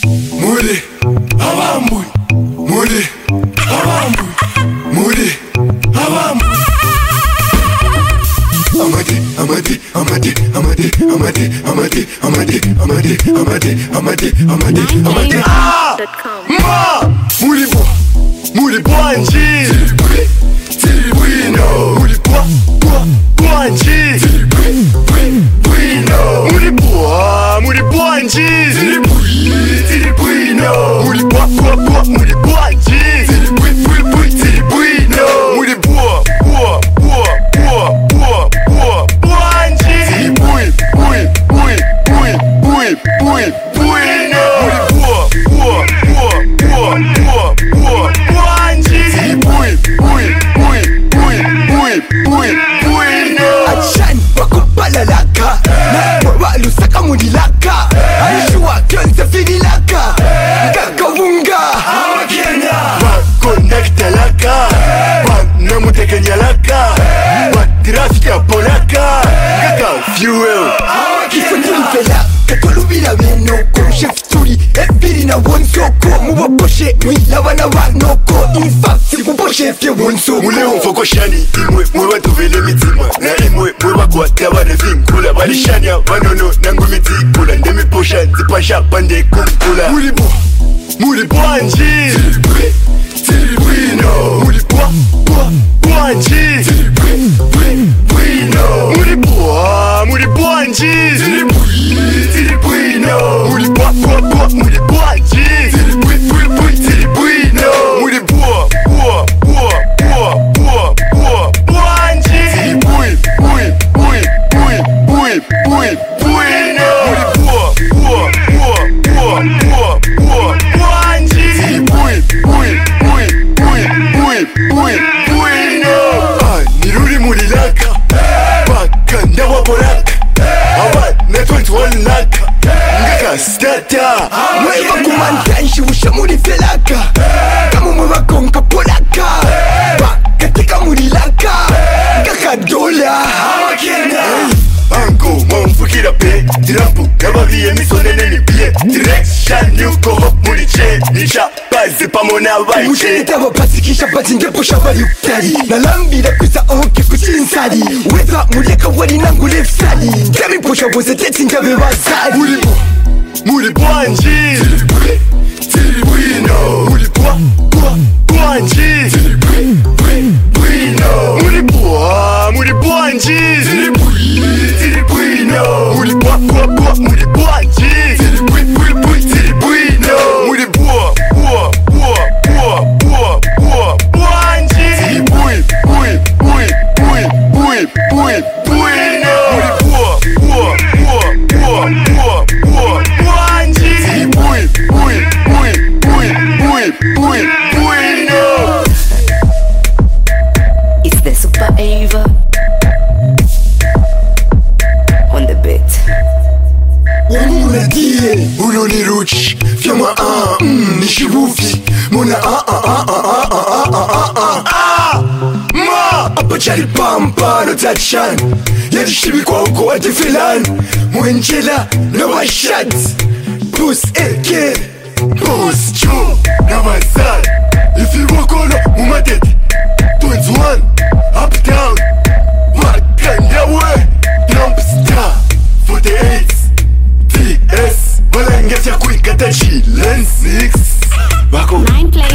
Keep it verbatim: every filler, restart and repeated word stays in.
Muri Abambu Muri Abambu Muri Abambu Amadi Amadi Amadi Amadi Amadi Amadi Amadi Amadi Amadi Amadi Amadi Amadi Ah Ma Muri Bo Muri Bwanji Tilibui Tilibui no Muri Bwa Bwa Bwanji Tilibui Tilibui no Muri Bwa Muri Bwanji Tilibui Tilibui no Muri Bwa Bwa Bwa Muri Bwanji Tilibui Tilibui Tilibui no Muri Bwa Bwa Bwa Bwa Bwa Bwa Bwanji Tilibui Bui Bui Bui Bui Bui Bui no Muri Bwa Bwa Bwa Bwa Bwa Bwa Bwanji Tilibui Bui Bui Bui Bui Bui Bui no Achan bakupala laka Na walu saka mudi laka Aishua kyonze fili laka Kaka wunga Hawa Kenya Bakonekta laka Banamutekenya laka Batrafika polaka Kaka fuel Hawa Kifunduli fela Katolubila menoko Chef turi Ebiri na wonsoko Muwaposhe Mwila wana wanoko In fact Sikuboshe fye wonsoko Mule umfoko shani Imwe mwe watuvele mitima Na imwe mwe wakwata warevinkula Walishania wanono nangu mitikula Ndemi posha zipasha pande kumkula Muri bo Muri Bwanji Tilibui Tilibui no Muri Bwa Bwa Bwanji Tilibui Bui Bui no Muri Bwa Muri Bwanji Tilibui Tilibui no Muri Bwa Bwa Bwa Muri Bwanji Tilibui Bui Bui Tilibui no Muri Bwa Bwa Bwa Bwa Bwa Bwa Bwanji Tilibui Bui Bui Bui Bui Bui Bui no Muri Bwa Bwa Bwa Bwa Bwa Bwa Bwanji Tilibui Bui Bui Bui Bui Bui Bui no Ah, niruri muri laka Baka ndawa boraka Abana twenty-one laka Ngaka stata Mwewa kumantanshi usha muri felaka Kamu mwewa konka polaka Bakatika muri laka Kaka dola Hawa Kenya Ango mwamfukira pe Tirampu yabaviye misonene ni pie Direction yuko hop muri che Nisha bazi pamona baiche Musheneta wapasikisha bati ngeposha bali ukari Nalambira kuza oke kuchinsari Weza murieka wali nangu lefsari Kami posha wose teti ngabe wazari Muri bo Muri Bwanji Tilibui Tilibui no Muri Bwa Bwa Bwanji Tilibui Bui Bui no Muri Bwa Muri Bwanji Tilibui Tilibui no Muri Bwa Bwa Bwa Muri Bwanji Tilibui Bui Bui Tilibui no Muri Bwa Bwa Bwa Bwa Bwa Bwa Bwanji Tilibui Bui Bui Bui Bui Bui Bui no Muri Bwa Bwa Bwa Bwa Bwa Bwa Bwanji Tilibui Bui Bui Bui Bui Bui Bui no It's the Super Ava on the beat. Wamuna die Uno ni ruchi Fyama ah mm nishirufi Muna ah ah ah ah ah ah ah ah ah Ma Apachari pampa no tachan Yadishibi kwa uko wadi filan Mwenjela na washat Puss eke Puss chu na masal Ifi wakolo umateti twenty-one Up down Wakanda we Trump star forty-eight T S Walangasya kuikata Chilen six Bako Nine play.